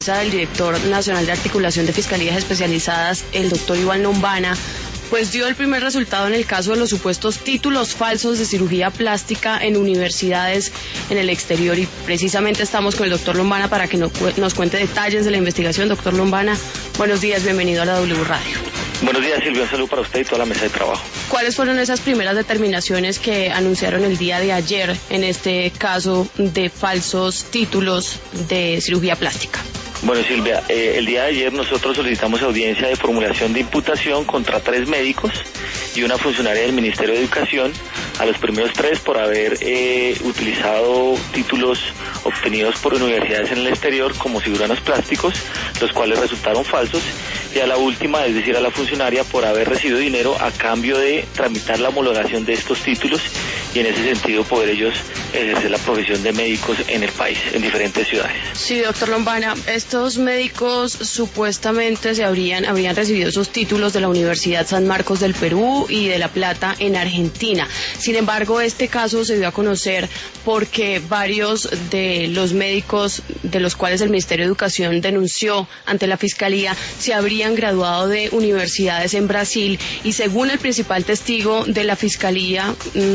defensa del director nacional de articulación de fiscalías especializadas, el doctor Iván Lombana, pues dio el primer resultado en el caso de los supuestos títulos falsos de cirugía plástica en universidades en el exterior, y precisamente estamos con el doctor Lombana para que nos cuente detalles de la investigación. Doctor Lombana, buenos días, bienvenido a la W Radio. Buenos días, Silvia, un saludo para usted y toda la mesa de trabajo. ¿Cuáles fueron esas primeras determinaciones que anunciaron el día de ayer en este caso de falsos títulos de cirugía plástica? Bueno, Silvia, el día de ayer nosotros solicitamos audiencia de formulación de imputación contra 3 médicos y una funcionaria del Ministerio de Educación, a los primeros 3 por haber utilizado títulos obtenidos por universidades en el exterior como cirujanos plásticos, los cuales resultaron falsos, y a la última, es decir, a la funcionaria, por haber recibido dinero a cambio de tramitar la homologación de estos títulos y en ese sentido poder ellos ejercer la profesión de médicos en el país, en diferentes ciudades. Sí, doctor Lombana, estos médicos supuestamente habrían recibido esos títulos de la Universidad San Marcos del Perú y de La Plata en Argentina. Sin embargo, este caso se dio a conocer porque varios de los médicos de los cuales el Ministerio de Educación denunció ante la Fiscalía se habrían graduado de universidades en Brasil, y según el principal testigo de la Fiscalía,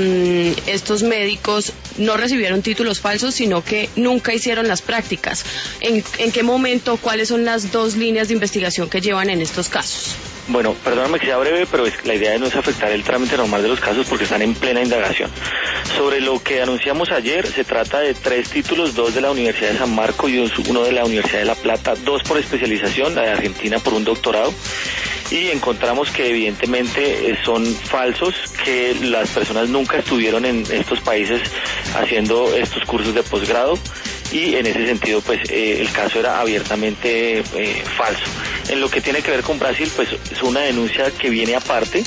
estos médicos no recibieron títulos falsos, sino que nunca hicieron las prácticas. ¿En qué momento, cuáles son las 2 líneas de investigación que llevan en estos casos? Bueno, perdóname que sea breve, pero la idea no es afectar el trámite normal de los casos porque están en plena indagación. Sobre lo que anunciamos ayer, se trata de 3 títulos, 2 de la Universidad de San Marcos y uno de la Universidad de La Plata, 2 por especialización, la de Argentina por un doctorado, y encontramos que evidentemente son falsos, que las personas nunca estuvieron en estos países haciendo estos cursos de posgrado, y en ese sentido pues el caso era abiertamente falso. En lo que tiene que ver con Brasil, pues es una denuncia que viene aparte,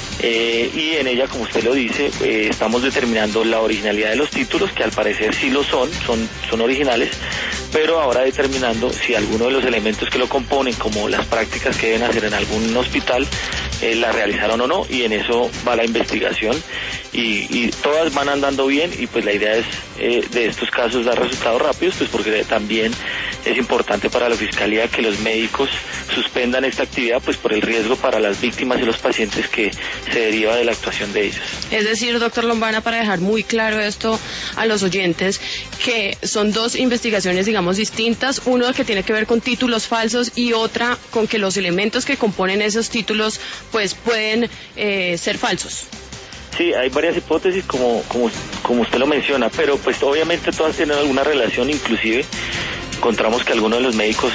y en ella, como usted lo dice, estamos determinando la originalidad de los títulos, que al parecer sí lo son originales, pero ahora determinando si alguno de los elementos que lo componen, como las prácticas que deben hacer en algún hospital, la realizaron o no, y en eso va la investigación, y todas van andando bien, y pues la idea es de estos casos dar resultados rápidos, pues porque también es importante para la Fiscalía que los médicos suspendan esta actividad, pues por el riesgo para las víctimas y los pacientes que se deriva de la actuación de ellos. Es decir, doctor Lombana, para dejar muy claro esto a los oyentes, que son 2 investigaciones, digamos, distintas, uno que tiene que ver con títulos falsos y otra con que los elementos que componen esos títulos pues pueden ser falsos. Sí, hay varias hipótesis como usted lo menciona, pero pues obviamente todas tienen alguna relación. Inclusive encontramos que algunos de los médicos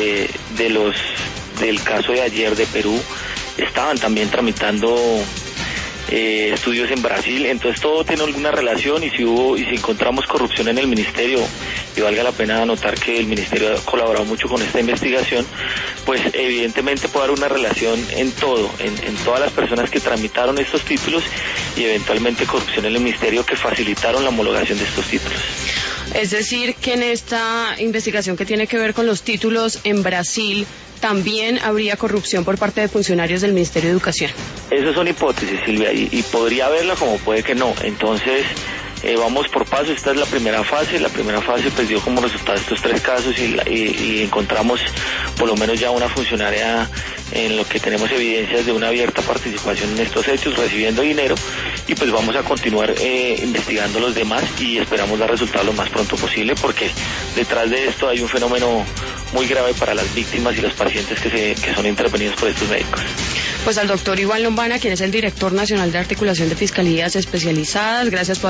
del caso de ayer de Perú estaban también tramitando estudios en Brasil, entonces todo tiene alguna relación, y si encontramos corrupción en el ministerio, y valga la pena anotar que el ministerio ha colaborado mucho con esta investigación, pues evidentemente puede haber una relación en todo, en todas las personas que tramitaron estos títulos, y eventualmente corrupción en el ministerio que facilitaron la homologación de estos títulos. Es decir, que en esta investigación que tiene que ver con los títulos en Brasil también habría corrupción por parte de funcionarios del Ministerio de Educación. Esas son hipótesis, Silvia, y podría haberla como puede que no. Entonces vamos por pasos. Esta es la primera fase. La primera fase pues dio como resultado estos 3 casos, y encontramos por lo menos ya una funcionaria en lo que tenemos evidencias de una abierta participación en estos hechos, recibiendo dinero, y pues vamos a continuar investigando los demás, y esperamos dar resultados lo más pronto posible, porque detrás de esto hay un fenómeno muy grave para las víctimas y los pacientes que son intervenidos por estos médicos. Pues al doctor Iván Lombana, quien es el director nacional de articulación de fiscalías especializadas, gracias por